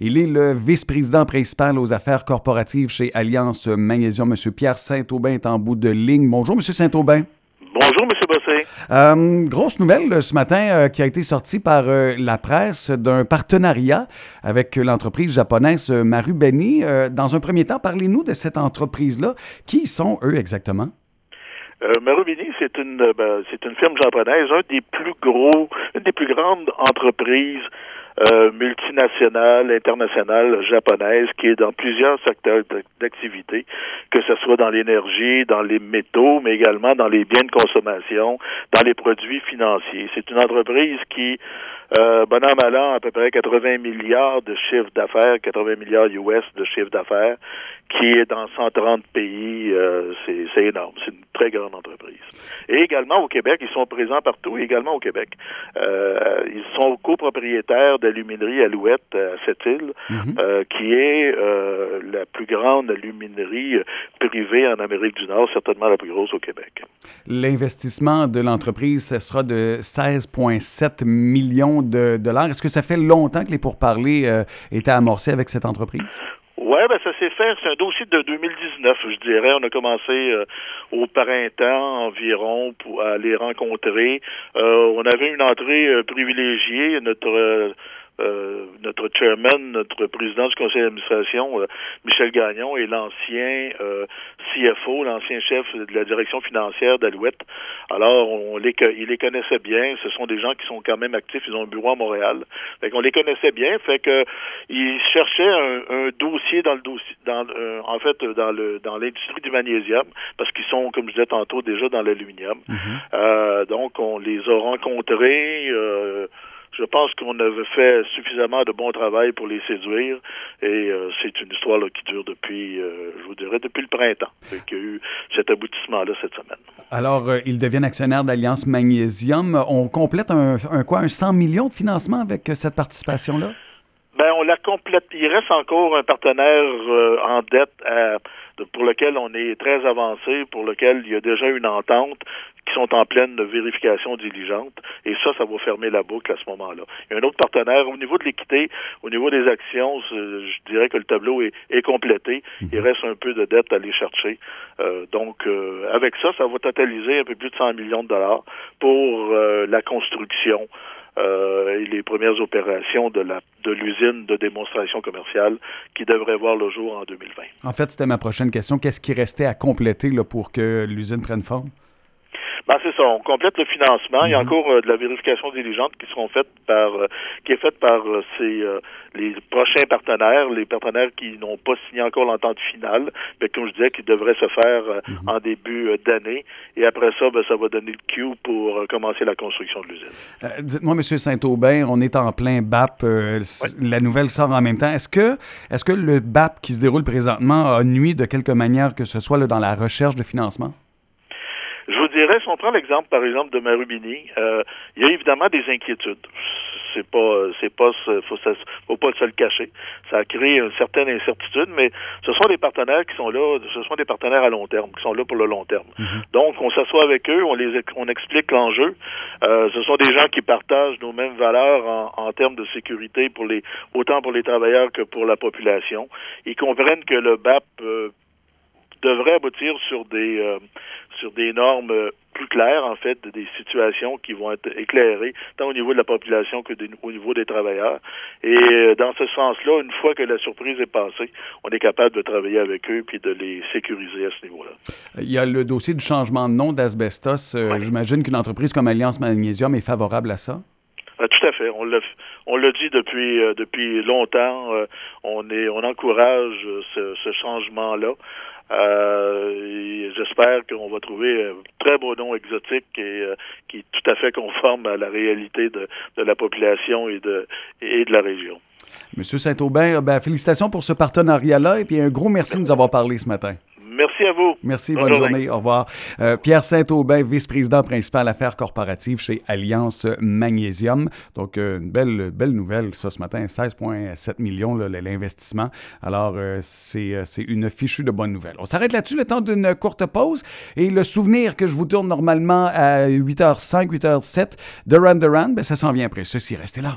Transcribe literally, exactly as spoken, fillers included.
Il est le vice-président principal aux affaires corporatives chez Alliance Magnésium. Monsieur Pierre Saint-Aubin est en bout de ligne. Bonjour, Monsieur Saint-Aubin. Bonjour, M. Bossé. Euh, grosse nouvelle ce matin euh, qui a été sortie par euh, la presse d'un partenariat avec l'entreprise japonaise euh, Marubeni. Euh, dans un premier temps, parlez-nous de cette entreprise-là. Qui sont eux exactement? Euh, Marubeni, c'est une ben, c'est une firme japonaise, un des plus gros, une des plus grandes entreprises euh, multinationales, internationales japonaises, qui est dans plusieurs secteurs d'activité, que ce soit dans l'énergie, dans les métaux, mais également dans les biens de consommation, dans les produits financiers. C'est une entreprise qui, euh, bon an, mal an, à peu près quatre-vingts milliards de chiffre d'affaires, quatre-vingts milliards U S de chiffre d'affaires, qui est dans cent trente pays, euh, c'est, c'est énorme. C'est une très grande entreprise. Et également au Québec, ils sont présents partout, également au Québec. Euh, ils sont copropriétaires d'aluminerie Alouette à Sept-Îles, mm-hmm. euh, qui est euh, la plus grande aluminerie privée en Amérique du Nord, certainement la plus grosse au Québec. L'investissement de l'entreprise, ce sera de seize virgule sept millions de dollars. Est-ce que ça fait longtemps que les pourparlers euh, étaient amorcés avec cette entreprise? Oui, ben ça s'est fait. C'est un dossier de deux mille dix-neuf, je dirais. On a commencé euh, au printemps environ pour aller rencontrer. Euh, on avait une entrée euh, privilégiée. Notre euh, euh, notre chairman, notre président du conseil d'administration, euh, Michel Gagnon, est l'ancien euh, C F O, l'ancien chef de la direction financière d'Alouette. Alors, on les, il les connaissait bien. Ce sont des gens qui sont quand même actifs. Ils ont un bureau à Montréal. Fait qu'on les connaissait bien. Fait que ils cherchaient un, un dossier dans le dossier, dans euh, en fait dans le dans l'industrie du magnésium, parce qu'ils sont, comme je disais tantôt, déjà dans l'aluminium. Mm-hmm. Euh, donc, on les a rencontrés. Euh, Je pense qu'on avait fait suffisamment de bon travail pour les séduire et euh, c'est une histoire là, qui dure depuis, euh, je vous dirais, depuis le printemps. Il y a eu cet aboutissement-là cette semaine. Alors, euh, ils deviennent actionnaires d'Alliance Magnésium. On complète un, un quoi, un cent millions de financement avec euh, cette participation-là? Ben, on la complète. Il reste encore un partenaire euh, en dette à, pour lequel on est très avancé, pour lequel il y a déjà une entente, qui sont en pleine vérification diligente. Et ça, ça va fermer la boucle à ce moment-là. Il y a un autre partenaire. Au niveau de l'équité, au niveau des actions, je dirais que le tableau est, est complété. Il reste un peu de dette à aller chercher. Euh, donc, euh, avec ça, ça va totaliser un peu plus de cent millions de dollars pour euh, la construction Euh, et les premières opérations de la de l'usine de démonstration commerciale qui devrait voir le jour en deux mille vingt. En fait, c'était ma prochaine question. Qu'est-ce qui restait à compléter là, pour que l'usine prenne forme? Ben, c'est ça. On complète le financement. Mm-hmm. Il y a encore euh, de la vérification diligente qui seront faites par, euh, qui est faite par euh, ces, euh, les prochains partenaires, les partenaires qui n'ont pas signé encore l'entente finale, mais comme je disais, qui devrait se faire euh, mm-hmm. en début euh, d'année. Et après ça, ben, ça va donner le cue pour euh, commencer la construction de l'usine. Euh, dites-moi, M. Saint-Aubin, on est en plein B A P. Euh, oui. La nouvelle sort en même temps. Est-ce que, est-ce que le B A P qui se déroule présentement a nuit de quelque manière que ce soit là, dans la recherche de financement? Je vous dirais, si on prend l'exemple, par exemple, de Marubeni, euh, il y a évidemment des inquiétudes. C'est pas, c'est pas, faut, ça, faut pas se le cacher. Ça a créé une certaine incertitude, mais ce sont des partenaires qui sont là, ce sont des partenaires à long terme, qui sont là pour le long terme. Mm-hmm. Donc, on s'assoit avec eux, on les, on explique l'enjeu. Euh, ce sont des gens qui partagent nos mêmes valeurs en, en termes de sécurité pour les, autant pour les travailleurs que pour la population. Ils comprennent que le B A P euh, devrait aboutir sur des euh, sur des normes plus claires, en fait, des situations qui vont être éclairées, tant au niveau de la population que de, au niveau des travailleurs. Et euh, dans ce sens-là, une fois que la surprise est passée, on est capable de travailler avec eux puis de les sécuriser à ce niveau-là. Il y a le dossier du changement de nom d'Asbestos. Euh, ouais. J'imagine qu'une entreprise comme Alliance Magnésium est favorable à ça? Ah, tout à fait. On l'a, on l'a dit depuis euh, depuis longtemps. Euh, on est, on encourage ce, ce changement-là. Euh, j'espère qu'on va trouver un très beau nom exotique et euh, qui est tout à fait conforme à la réalité de, de la population et de, et de la région. Monsieur Saint-Aubin, ben, félicitations pour ce partenariat-là et puis un gros merci de nous avoir parlé ce matin. Merci à vous. Merci, bonne, bonne journée. journée. Au revoir. Euh, Pierre Saint-Aubin, vice-président principal affaires corporatives chez Alliance Magnésium. Donc, euh, une belle, belle nouvelle, ça, ce matin, seize virgule sept millions, là, l'investissement. Alors, euh, c'est, c'est une fichue de bonne nouvelle. On s'arrête là-dessus le temps d'une courte pause. Et le souvenir que je vous tourne normalement à huit heures cinq, huit heures sept de Duran Duran, ben, ça s'en vient après. Ceci, restez là.